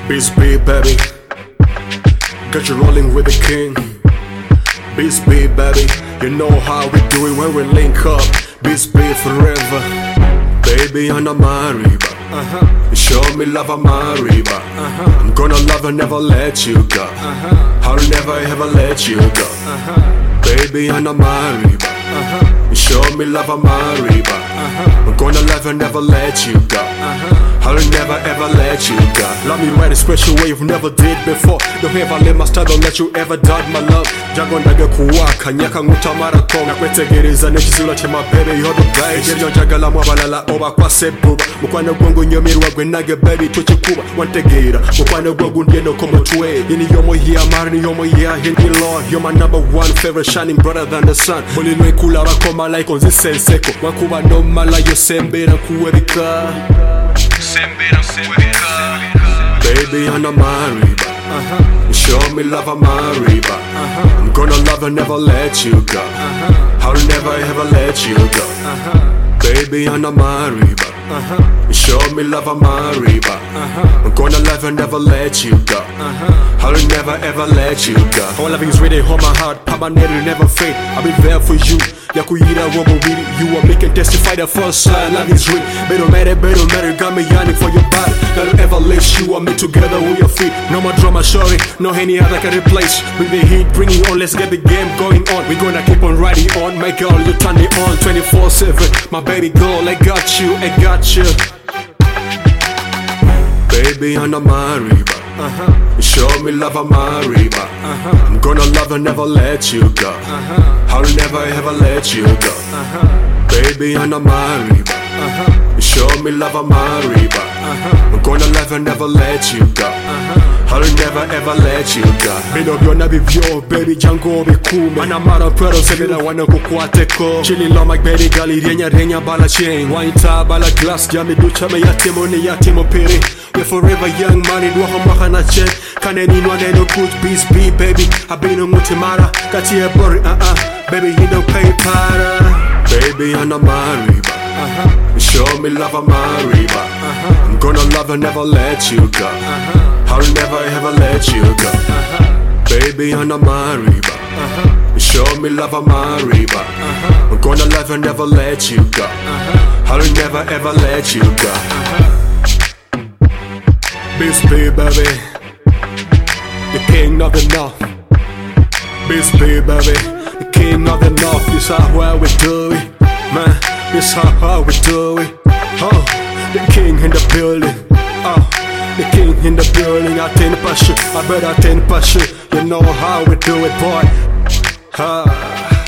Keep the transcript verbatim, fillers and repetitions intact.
Beast B, baby. Got you rolling with the king. Beast B, baby. You know how we do it when we link up. Beast B forever. Baby, I'm a Mariba. Uh-huh. You show me love, I'm Mariba. Uh-huh. I'm gonna love and never let you go. Uh-huh. I'll never ever let you go. Uh-huh. Baby, I'm a Mariba. Uh-huh. You show me love, I'm Mariba. Uh-huh. I'm gonna love and never let you go. Uh-huh. I'll never ever let you go. Love me right a special way you've never did before. Don't ever let my style, don't let you ever doubt my love. Jago ndaga kuwaka, nyaka nguta marathon. Nakwetegereza nekizula che my baby, you're the best. Yebyo njagala mwabalala oba kwa sebuba. Mukwana gwangu nyomirwa gwe nage baby tuchikuba. Wantegera, mukwana gwangu ndiye no komo tuwe. Yini yomo here, marni yomo here, hindi Lord. You're my number one favorite, shining brighter than the sun. Boli no ikula bakoma like on this senseko. Wakuba no mala yo sembera kuwebika. Baby, I'm a Mariba. Uh-huh. You show me love, I'm Mariba. Uh-huh. I'm gonna love and never let you go. Uh-huh. I'll never ever let you go. Uh-huh. Baby, I'm a Mariba. Uh-huh. You show me love, I'm Mariba. Uh-huh. I'm gonna love and never let you go. Uh-huh. I'll never ever let you go. All loving is really on my heart. Papa never never fade. I'll be there for you. Yakuyira wobo with it. You are making testify the first sign. Love is real. Better matter, better matter. Got me yearning for your body. Gotta ever let you and me together with your feet. No more drama, sorry. No any other can replace. Bring the heat, bring it on. Let's get the game going on. We gonna keep on riding on. My girl, you turn it on twenty-four seven. My baby girl, I got you, I got you. Baby, I'm a Mariba. Uh-huh. You show me love, I'm Mariba. Uh-huh. I'm gonna love and never let you go. Uh-huh. I'll never ever let you go. Uh-huh. Baby, I'm a Mariba. Uh-huh. You show me love, I'm Mariba. Uh-huh. I'm gonna love and never let you go. Uh-huh. I'll never ever let you go. Bino byonna bibyo, baby jango bikume. Manamara pero sebera wana kukwateko. Chili lo my baby gali renya renya bala chain. Waita bala glass jami ducha me yatimo ne yatimo pere. We're forever young money do hamaka na check. Kaneni no ne no good beast be baby. Abino mutimara kati e bori uh uh. Baby he don't pay para. Baby I'm a Mariba. Uh-huh. You show me love, I'm Mariba. Uh-huh. I'm gonna love and never let you go. Uh-huh. I'll never ever let you go. Uh-huh. Baby, I'm a Mariba. Uh-huh. You show me love, I'm Mariba. Uh-huh. I'm gonna love and never let you go. Uh-huh. I'll never ever let you go. Uh-huh. Beast B, baby. The king of the north. Beast B, baby. The king of the north. This is how we do it, man. This is how we do it. Oh, the king in the building. Oh. The king in the building, I ten passion, I bet I ten passion. You know how we do it, boy. Ah.